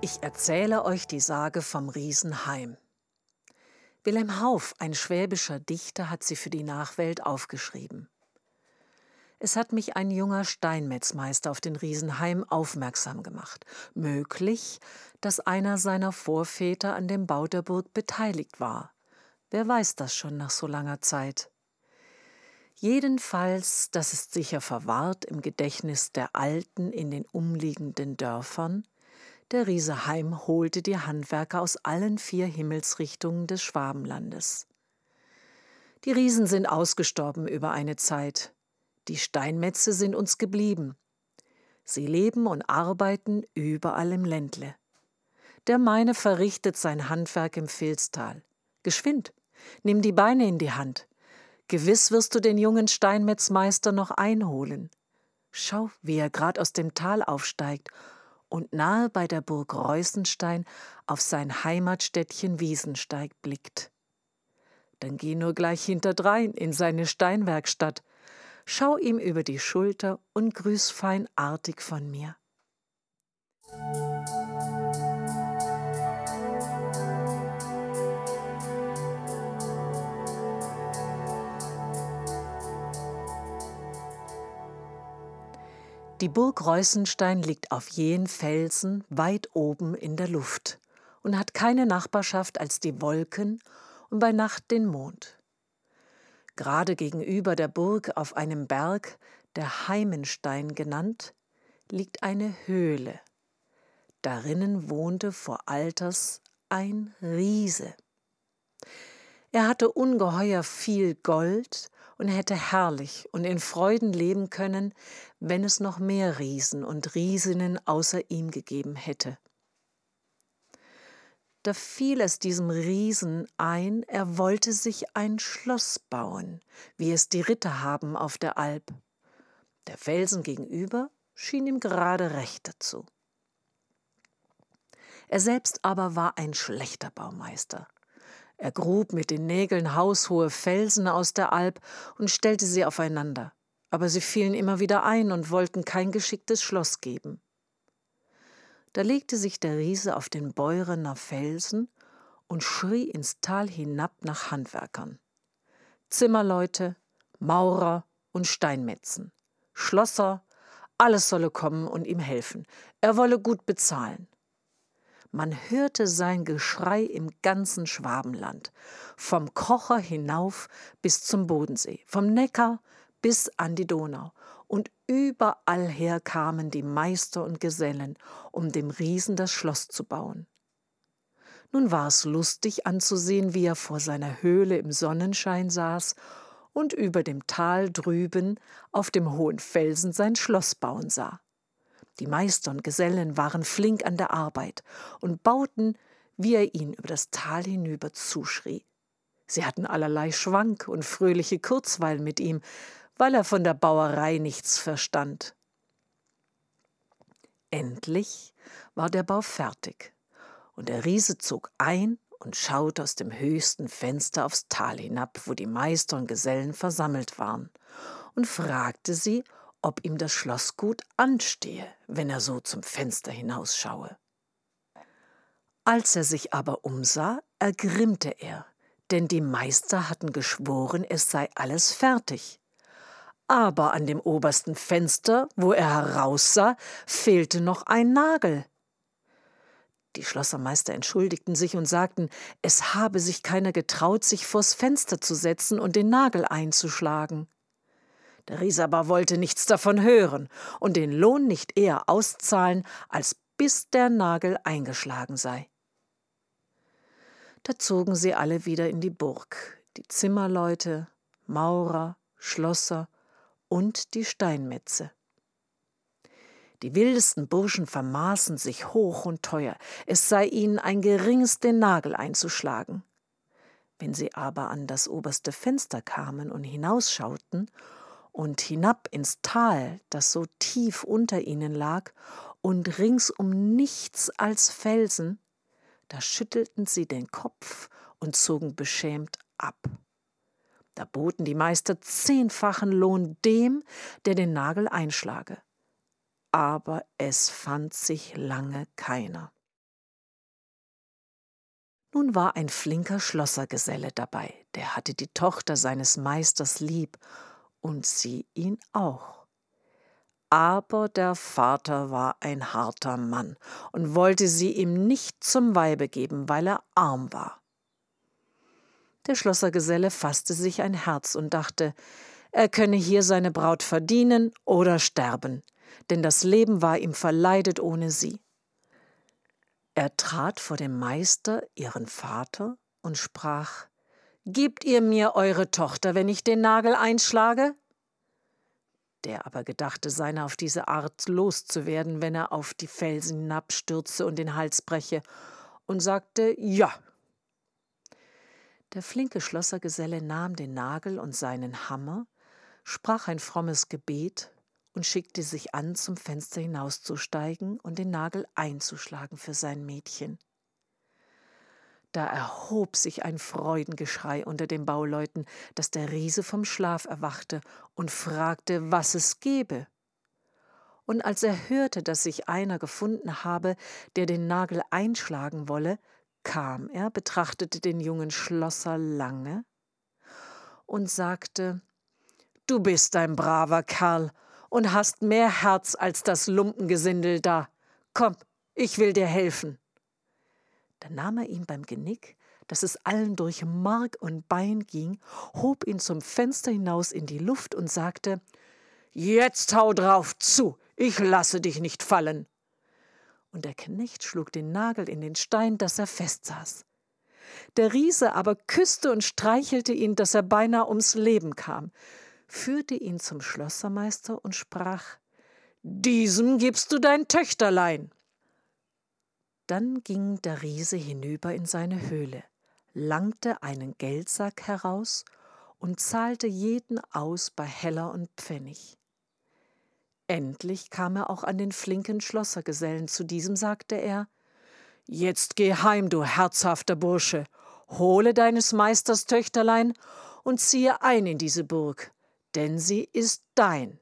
Ich erzähle euch die Sage vom Riesen Heim. Wilhelm Hauff, ein schwäbischer Dichter, hat sie für die Nachwelt aufgeschrieben. Es hat mich ein junger Steinmetzmeister auf den Riesen Heim aufmerksam gemacht. Möglich, dass einer seiner Vorväter an dem Bau der Burg beteiligt war. Wer weiß das schon nach so langer Zeit? Jedenfalls, das ist sicher verwahrt im Gedächtnis der Alten in den umliegenden Dörfern, der Riese Heim holte die Handwerker aus allen 4 Himmelsrichtungen des Schwabenlandes. Die Riesen sind ausgestorben über eine Zeit. Die Steinmetze sind uns geblieben. Sie leben und arbeiten überall im Ländle. Der meine verrichtet sein Handwerk im Vilstal. Geschwind, nimm die Beine in die Hand. Gewiss wirst du den jungen Steinmetzmeister noch einholen. Schau, wie er grad aus dem Tal aufsteigt und nahe bei der Burg Reußenstein auf sein Heimatstädtchen Wiesensteig blickt. Dann geh nur gleich hinterdrein in seine Steinwerkstatt, schau ihm über die Schulter und grüß fein artig von mir. Die Burg Reußenstein liegt auf jähen Felsen weit oben in der Luft und hat keine Nachbarschaft als die Wolken und bei Nacht den Mond. Gerade gegenüber der Burg auf einem Berg, der Heimenstein genannt, liegt eine Höhle. Darinnen wohnte vor Alters ein Riese. Er hatte ungeheuer viel Gold und hätte herrlich und in Freuden leben können, wenn es noch mehr Riesen und Riesinnen außer ihm gegeben hätte. Da fiel es diesem Riesen ein, er wollte sich ein Schloss bauen, wie es die Ritter haben auf der Alp. Der Felsen gegenüber schien ihm gerade recht dazu. Er selbst aber war ein schlechter Baumeister. Er grub mit den Nägeln haushohe Felsen aus der Alp und stellte sie aufeinander, aber sie fielen immer wieder ein und wollten kein geschicktes Schloss geben. Da legte sich der Riese auf den Beurener Felsen und schrie ins Tal hinab nach Handwerkern. Zimmerleute, Maurer und Steinmetzen, Schlosser, alles solle kommen und ihm helfen. Er wolle gut bezahlen. Man hörte sein Geschrei im ganzen Schwabenland, vom Kocher hinauf bis zum Bodensee, vom Neckar bis an die Donau. Und überall her kamen die Meister und Gesellen, um dem Riesen das Schloss zu bauen. Nun war es lustig anzusehen, wie er vor seiner Höhle im Sonnenschein saß und über dem Tal drüben auf dem hohen Felsen sein Schloss bauen sah. Die Meister und Gesellen waren flink an der Arbeit und bauten, wie er ihnen über das Tal hinüber zuschrie. Sie hatten allerlei Schwank und fröhliche Kurzweil mit ihm, weil er von der Bauerei nichts verstand. Endlich war der Bau fertig, und der Riese zog ein und schaute aus dem höchsten Fenster aufs Tal hinab, wo die Meister und Gesellen versammelt waren, und fragte sie, ob ihm das Schloss gut anstehe, wenn er so zum Fenster hinausschaue. Als er sich aber umsah, ergrimmte er, denn die Meister hatten geschworen, es sei alles fertig. Aber an dem obersten Fenster, wo er heraussah, fehlte noch ein Nagel. Die Schlossermeister entschuldigten sich und sagten, es habe sich keiner getraut, sich vors Fenster zu setzen und den Nagel einzuschlagen. Der Riese aber wollte nichts davon hören und den Lohn nicht eher auszahlen, als bis der Nagel eingeschlagen sei. Da zogen sie alle wieder in die Burg, die Zimmerleute, Maurer, Schlosser und die Steinmetze. Die wildesten Burschen vermaßen sich hoch und teuer, es sei ihnen ein geringes den Nagel einzuschlagen. Wenn sie aber an das oberste Fenster kamen und hinausschauten und hinab ins Tal, das so tief unter ihnen lag, und ringsum nichts als Felsen, da schüttelten sie den Kopf und zogen beschämt ab. Da boten die Meister 10-fachen Lohn dem, der den Nagel einschlage. Aber es fand sich lange keiner. Nun war ein flinker Schlossergeselle dabei, der hatte die Tochter seines Meisters lieb und sie ihn auch. Aber der Vater war ein harter Mann und wollte sie ihm nicht zum Weibe geben, weil er arm war. Der Schlossergeselle fasste sich ein Herz und dachte, er könne hier seine Braut verdienen oder sterben, denn das Leben war ihm verleidet ohne sie. Er trat vor dem Meister, ihren Vater, und sprach: »Gebt ihr mir eure Tochter, wenn ich den Nagel einschlage?« Der aber gedachte, seiner auf diese Art loszuwerden, wenn er auf die Felsen hinabstürze und den Hals breche, und sagte: »Ja.« Der flinke Schlossergeselle nahm den Nagel und seinen Hammer, sprach ein frommes Gebet und schickte sich an, zum Fenster hinauszusteigen und den Nagel einzuschlagen für sein Mädchen. Da erhob sich ein Freudengeschrei unter den Bauleuten, dass der Riese vom Schlaf erwachte und fragte, was es gebe. Und als er hörte, dass sich einer gefunden habe, der den Nagel einschlagen wolle, kam er, betrachtete den jungen Schlosser lange und sagte: »Du bist ein braver Kerl und hast mehr Herz als das Lumpengesindel da. Komm, ich will dir helfen.« Da nahm er ihn beim Genick, dass es allen durch Mark und Bein ging, hob ihn zum Fenster hinaus in die Luft und sagte: »Jetzt hau drauf zu, ich lasse dich nicht fallen.« Und der Knecht schlug den Nagel in den Stein, dass er festsaß. Der Riese aber küsste und streichelte ihn, dass er beinahe ums Leben kam, führte ihn zum Schlossermeister und sprach: »Diesem gibst du dein Töchterlein.« Dann ging der Riese hinüber in seine Höhle, langte einen Geldsack heraus und zahlte jeden aus bei Heller und Pfennig. Endlich kam er auch an den flinken Schlossergesellen. Zu diesem sagte er: »Jetzt geh heim, du herzhafter Bursche, hole deines Meisters Töchterlein und ziehe ein in diese Burg, denn sie ist dein.«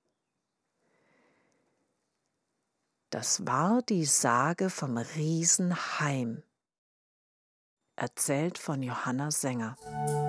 Das war die Sage vom Riesen Heim, erzählt von Johanna Sänger.